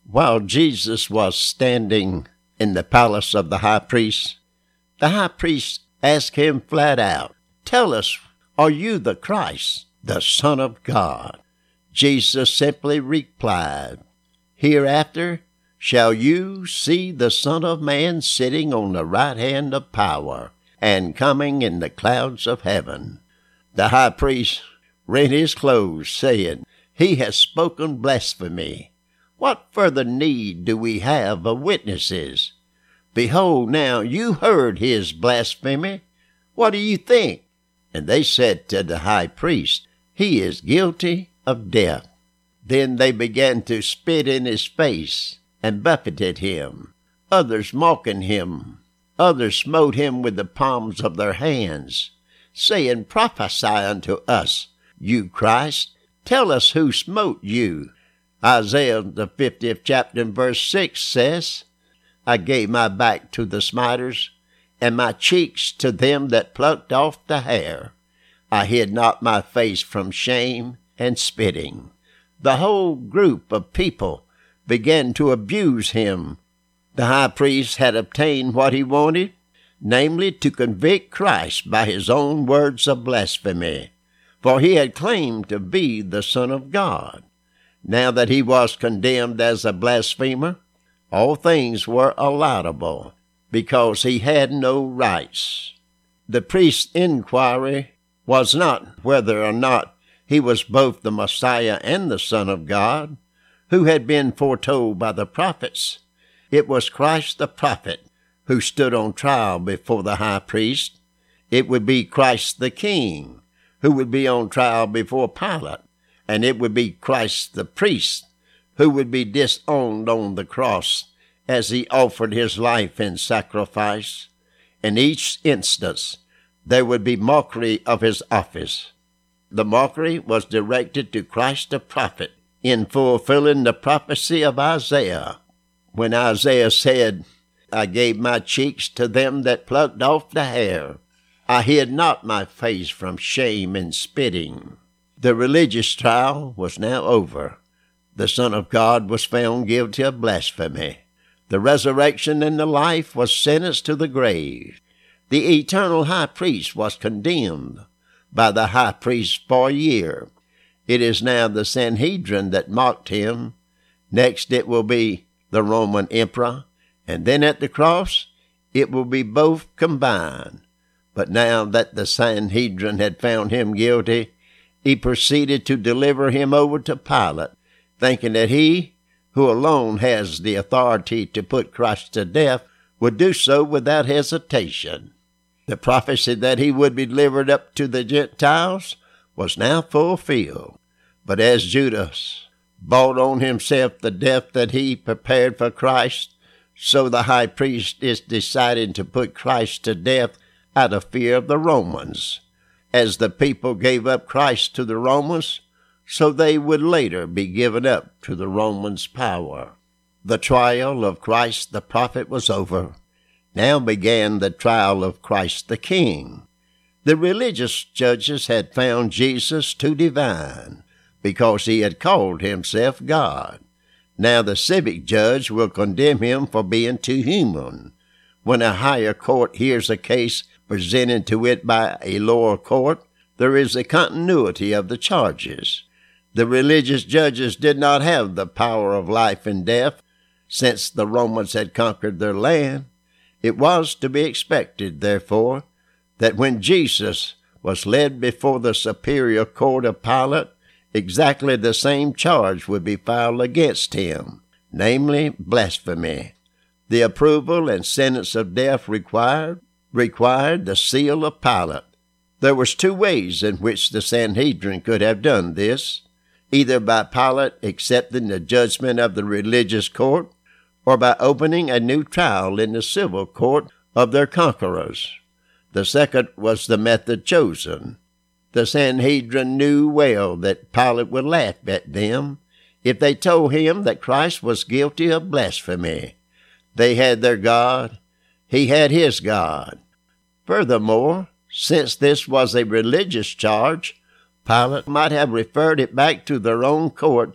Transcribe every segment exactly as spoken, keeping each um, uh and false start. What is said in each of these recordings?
While Jesus was standing in the palace of the high priest, the high priest asked him flat out, "Tell us, are you the Christ, the Son of God?" Jesus simply replied, "Hereafter shall you see the Son of Man sitting on the right hand of power and coming in the clouds of heaven." The high priest rent his clothes, saying, "He has spoken blasphemy. What further need do we have of witnesses? Behold, now you heard his blasphemy. What do you think?" And they said to the high priest, "He is guilty of death." Then they began to spit in his face and buffeted him, others mocking him. Others smote him with the palms of their hands, saying, "Prophesy unto us, you Christ. Tell us who smote you." Isaiah, the fiftieth chapter, and verse six says, "I gave my back to the smiters, and my cheeks to them that plucked off the hair. I hid not my face from shame and spitting." The whole group of people began to abuse him. The high priest had obtained what he wanted, namely to convict Christ by his own words of blasphemy, for he had claimed to be the Son of God. Now that he was condemned as a blasphemer, all things were allowable, because he had no rights. The priest's inquiry was not whether or not he was both the Messiah and the Son of God, who had been foretold by the prophets. It was Christ the prophet who stood on trial before the high priest. It would be Christ the King who would be on trial before Pilate. And it would be Christ the priest who would be disowned on the cross as he offered his life in sacrifice. In each instance, there would be mockery of his office. The mockery was directed to Christ the prophet in fulfilling the prophecy of Isaiah, when Isaiah said, "I gave my cheeks to them that plucked off the hair. I hid not my face from shame and spitting." The religious trial was now over. The Son of God was found guilty of blasphemy. The resurrection and the life was sentenced to the grave. The eternal high priest was condemned by the high priest for a year. It is now the Sanhedrin that mocked him. Next it will be the Roman emperor, and then at the cross it will be both combined. But now that the Sanhedrin had found him guilty, he proceeded to deliver him over to Pilate, thinking that he, who alone has the authority to put Christ to death, would do so without hesitation. The prophecy that he would be delivered up to the Gentiles was now fulfilled. But as Judas bought on himself the death that he prepared for Christ, so the high priest is deciding to put Christ to death out of fear of the Romans. As the people gave up Christ to the Romans, so they would later be given up to the Romans' power. The trial of Christ the prophet was over. Now began the trial of Christ the King. The religious judges had found Jesus too divine, because he had called himself God. Now the civic judge will condemn him for being too human. When a higher court hears a case presented to it by a lower court, there is a continuity of the charges. The religious judges did not have the power of life and death, since the Romans had conquered their land. It was to be expected, therefore, that when Jesus was led before the superior court of Pilate, exactly the same charge would be filed against him, namely blasphemy. The approval and sentence of death required required the seal of Pilate. There was two ways in which the Sanhedrin could have done this, either by Pilate accepting the judgment of the religious court, or by opening a new trial in the civil court of their conquerors. The second was the method chosen. The Sanhedrin knew well that Pilate would laugh at them if they told him that Christ was guilty of blasphemy. They had their God, he had his God. Furthermore, since this was a religious charge, Pilate might have referred it back to their own court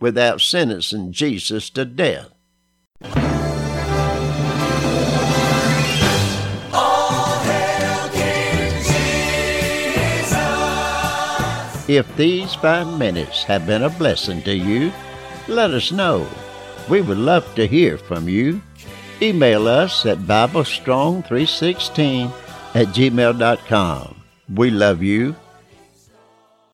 without sentencing Jesus to death. If these five minutes have been a blessing to you, let us know. We would love to hear from you. Email us at bible strong three sixteen at gmail dot com. We love you.